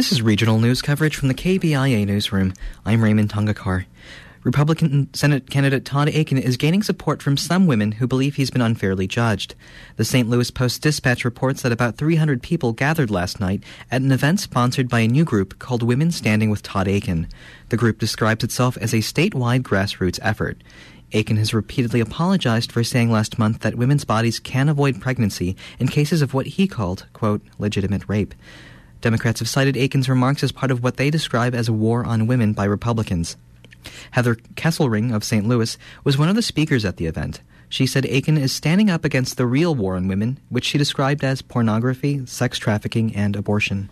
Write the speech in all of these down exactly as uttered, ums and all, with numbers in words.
This is regional news coverage from the K B I A newsroom. I'm Raymond Tongakar. Republican Senate candidate Todd Akin is gaining support from some women who believe he's been unfairly judged. The Saint Louis Post-Dispatch reports that about three hundred people gathered last night at an event sponsored by a new group called Women Standing with Todd Akin. The group describes itself as a statewide grassroots effort. Akin has repeatedly apologized for saying last month that women's bodies can avoid pregnancy in cases of what he called, quote, legitimate rape. Democrats have cited Akin's remarks as part of what they describe as a war on women by Republicans. Heather Kesselring of Saint Louis was one of the speakers at the event. She said Akin is standing up against the real war on women, which she described as pornography, sex trafficking, and abortion.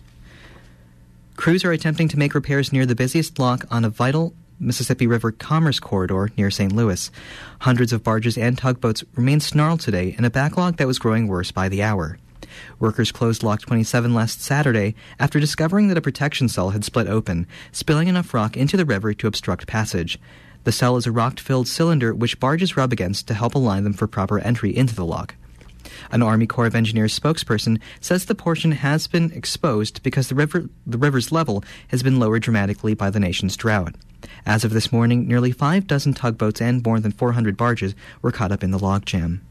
Crews are attempting to make repairs near the busiest lock on a vital Mississippi River commerce corridor near Saint Louis. Hundreds of barges and tugboats remain snarled today in a backlog that was growing worse by the hour. Workers closed Lock twenty-seven last Saturday after discovering that a protection cell had split open, spilling enough rock into the river to obstruct passage. The cell is a rock-filled cylinder which barges rub against to help align them for proper entry into the lock. An Army Corps of Engineers spokesperson says the portion has been exposed because the river, the river's level has been lowered dramatically by the nation's drought. As of this morning, nearly five dozen tugboats and more than four hundred barges were caught up in the logjam.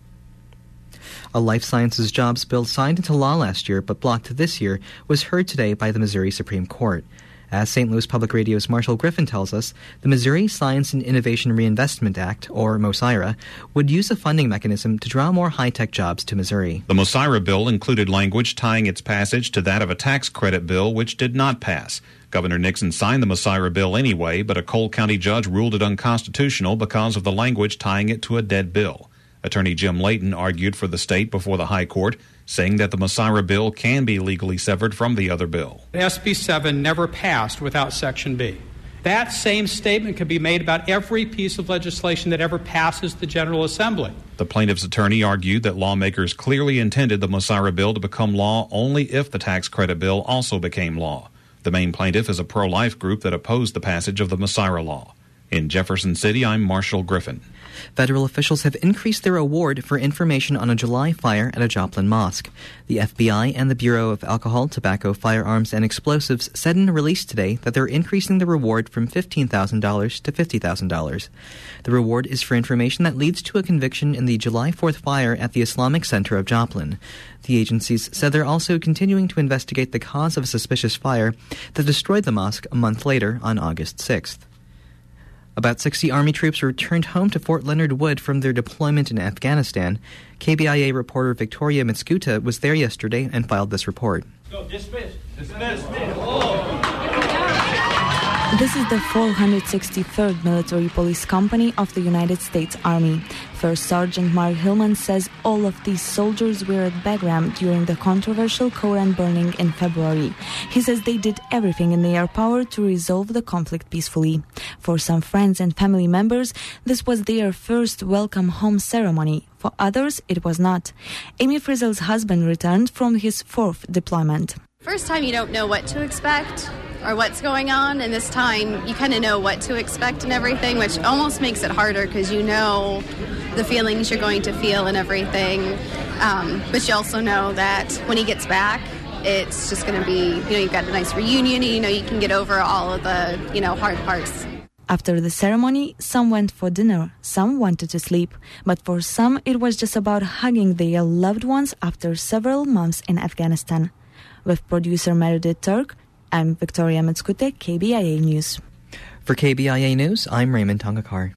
A life sciences jobs bill signed into law last year but blocked this year was heard today by the Missouri Supreme Court. As Saint Louis Public Radio's Marshall Griffin tells us, the Missouri Science and Innovation Reinvestment Act, or MOSIRA, would use a funding mechanism to draw more high-tech jobs to Missouri. The MOSIRA bill included language tying its passage to that of a tax credit bill which did not pass. Governor Nixon signed the MOSIRA bill anyway, but a Cole County judge ruled it unconstitutional because of the language tying it to a dead bill. Attorney Jim Layton argued for the state before the High Court, saying that the MOSIRA bill can be legally severed from the other bill. S B seven never passed without Section B. That same statement could be made about every piece of legislation that ever passes the General Assembly. The plaintiff's attorney argued that lawmakers clearly intended the MOSIRA bill to become law only if the tax credit bill also became law. The main plaintiff is a pro-life group that opposed the passage of the MOSIRA law. In Jefferson City, I'm Marshall Griffin. Federal officials have increased their award for information on a July fire at a Joplin mosque. The F B I and the Bureau of Alcohol, Tobacco, Firearms, and Explosives said in a release today that they're increasing the reward from fifteen thousand dollars to fifty thousand dollars. The reward is for information that leads to a conviction in the July fourth fire at the Islamic Center of Joplin. The agencies said they're also continuing to investigate the cause of a suspicious fire that destroyed the mosque a month later on August sixth. About sixty Army troops returned home to Fort Leonard Wood from their deployment in Afghanistan. K B I A reporter Victoria Mitskuta was there yesterday and filed this report. Go, dismiss. Dismiss. Dismiss. This is the four hundred sixty-third Military Police Company of the United States Army. First Sergeant Mark Hillman says all of these soldiers were at Bagram during the controversial Koran burning in February. He says they did everything in their power to resolve the conflict peacefully. For some friends and family members, this was their first welcome home ceremony. For others, it was not. Amy Frizzell's husband returned from his fourth deployment. First time you don't know what to expect or what's going on, and this time you kind of know what to expect and everything, which almost makes it harder because you know the feelings you're going to feel and everything. Um, but you also know that when he gets back, it's just going to be, you know, you've got a nice reunion, and you know you can get over all of the, you know, hard parts. After the ceremony, some went for dinner, some wanted to sleep, but for some it was just about hugging their loved ones after several months in Afghanistan. With producer Meredith Turk, I'm Victoria Mitskute, K B I A News. For K B I A News, I'm Raymond Tongakar.